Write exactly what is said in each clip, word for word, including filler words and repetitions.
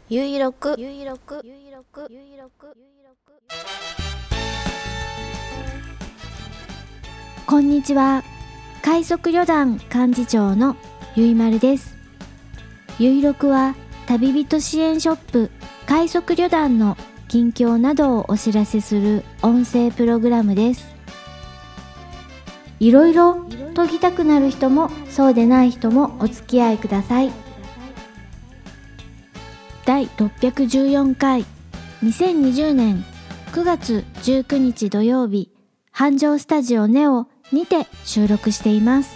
ゆいろくゆいろくゆいろくゆいろくこんにちは。快速旅団幹事長のゆいまるです。ゆいろくは旅人支援ショップ快速旅団の近況などをお知らせする音声プログラムです。いろいろ研ぎたくなる人もそうでない人もお付き合いください。だいろっぴゃくじゅうよんかいにせんにじゅうねんくがつじゅうくにち土曜日、繁盛スタジオネオにて収録しています。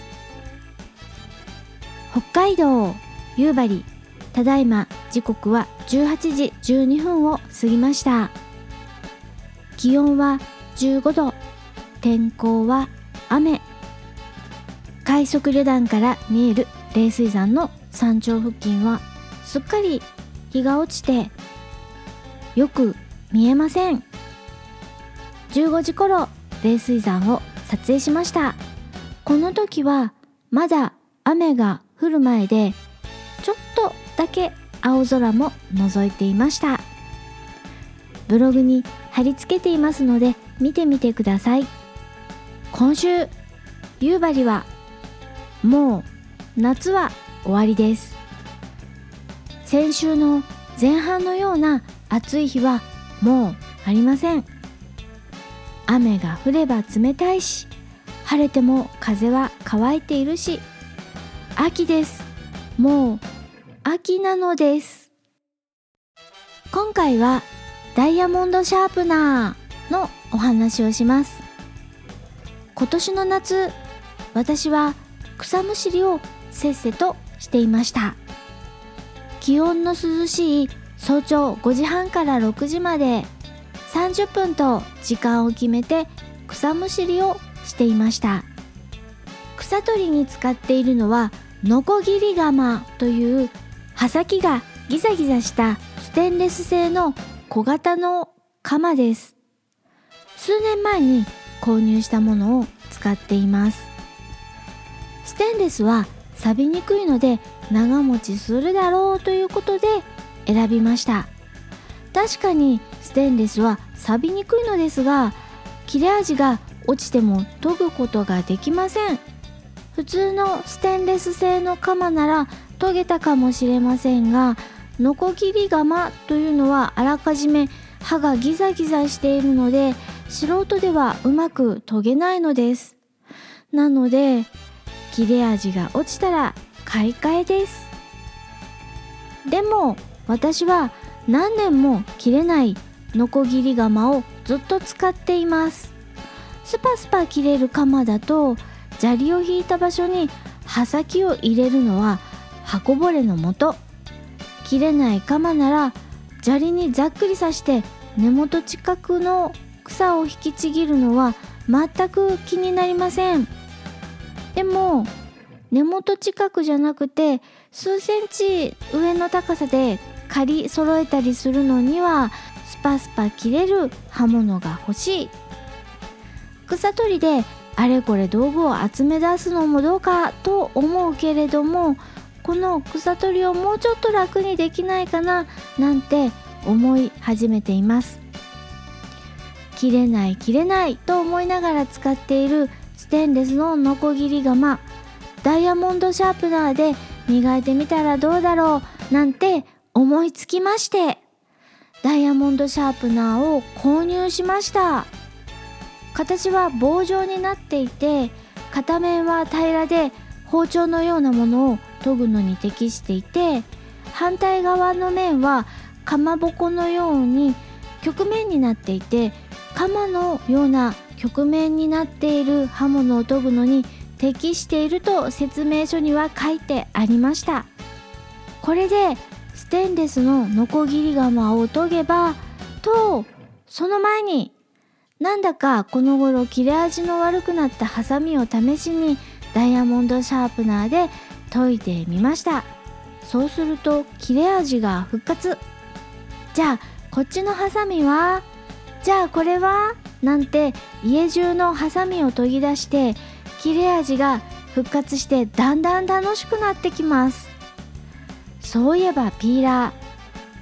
北海道夕張、ただいま時刻はじゅうはちじじゅうにふんを過ぎました。気温はじゅうごど、天候は雨。快速旅団から見える冷水山の山頂付近はすっかり日が落ちてよく見えません。じゅうごじ頃冷水山を撮影しました。この時はまだ雨が降る前で、ちょっとだけ青空も覗いていました。ブログに貼り付けていますので見てみてください。今週夕張はもう夏は終わりです。先週の前半のような暑い日はもうありません。雨が降れば冷たいし、晴れても風は乾いているし、秋です。もう秋なのです。今回はダイヤモンドシャープナーのお話をします。今年の夏、私は草むしりをせっせとしていました。気温の涼しい早朝ごじはんからろくじまでさんじゅっぷんと時間を決めて草むしりをしていました。草取りに使っているのはノコギリ鎌という刃先がギザギザしたステンレス製の小型の鎌です。数年前に購入したものを使っています。ステンレスは錆びにくいので長持ちするだろうということで選びました。確かにステンレスは錆びにくいのですが、切れ味が落ちても研ぐことができません。普通のステンレス製の鎌なら研げたかもしれませんが、ノコギリ鎌というのはあらかじめ刃がギザギザしているので、素人ではうまく研げないのです。なので切れ味が落ちたら買い替えです。でも私は何年も切れないノコギリ鎌をずっと使っています。スパスパ切れる鎌だと、砂利を引いた場所に刃先を入れるのは刃こぼれのもと。切れない鎌なら砂利にざっくり刺して根元近くの草を引きちぎるのは全く気になりません。でも根元近くじゃなくて数センチ上の高さで刈り揃えたりするのにはスパスパ切れる刃物が欲しい。草取りであれこれ道具を集め出すのもどうかと思うけれども、この草取りをもうちょっと楽にできないかななんて思い始めています。切れない切れないと思いながら使っているステンレスのノコギリ鎌、ダイヤモンドシャープナーで磨いてみたらどうだろうなんて思いつきまして、ダイヤモンドシャープナーを購入しました。形は棒状になっていて、片面は平らで包丁のようなものを研ぐのに適していて、反対側の面はかまぼこのように曲面になっていて、鎌のような曲面になっている刃物を研ぐのに適していると説明書には書いてありました。これでステンレスのノコギリ鎌を研げばと、その前になんだかこの頃切れ味の悪くなったハサミを試しにダイヤモンドシャープナーで研いでみました。そうすると切れ味が復活。じゃあこっちのハサミは、じゃあこれはなんて家中のハサミを研ぎ出して切れ味が復活して、だんだん楽しくなってきます。そういえばピーラー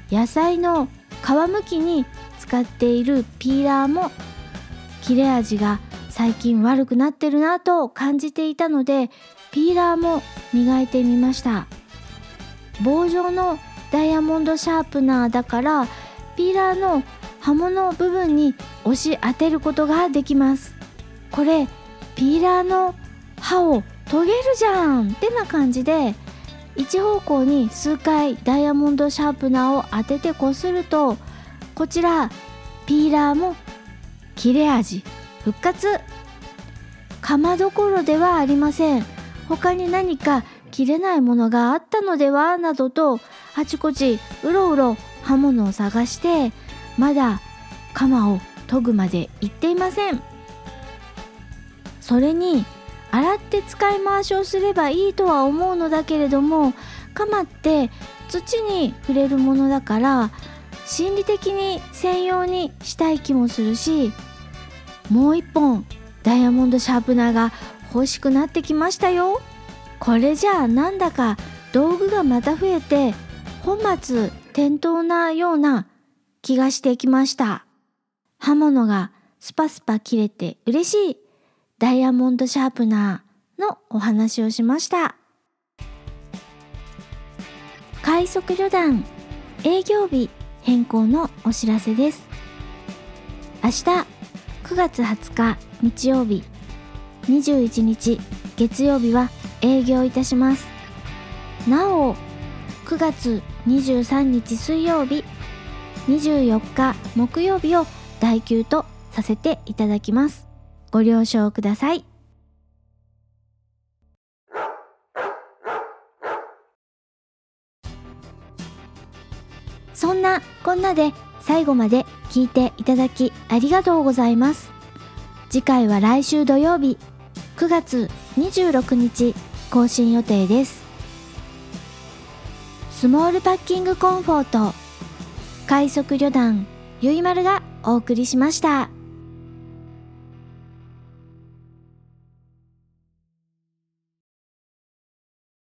野菜の皮むきに使っているピーラーも切れ味が最近悪くなってるなと感じていたので、ピーラーも磨いてみました。棒状のダイヤモンドシャープナーだから、ピーラーの刃物部分に押し当てることができます。これピーラーの刃を研げるじゃんってな感じで、一方向に数回ダイヤモンドシャープナーを当ててこすると、こちらピーラーも切れ味復活。鎌どころではありません。他に何か切れないものがあったのではなどと、あちこちうろうろ刃物を探して、まだ鎌を研ぐまで行っていません。それに洗って使い回しをすればいいとは思うのだけれども、鎌って土に触れるものだから、心理的に専用にしたい気もするし、もう一本ダイヤモンドシャープナーが欲しくなってきましたよ。これじゃあなんだか道具がまた増えて本末転倒なような気がしてきました。刃物がスパスパ切れて嬉しいダイヤモンドシャープナーのお話をしました。快速旅団営業日変更のお知らせです。明日くがつはつか日曜日、にじゅういちにち月曜日は営業いたします。なおくがつにじゅうさんにち水曜日、にじゅうよっか木曜日を代休とさせていただきます。ご了承ください。そんなこんなで最後まで聞いていただきありがとうございます。次回は来週土曜日くがつにじゅうろくにち更新予定です。スモールパッキングコンフォート快速旅団ゆいまるがお送りしました。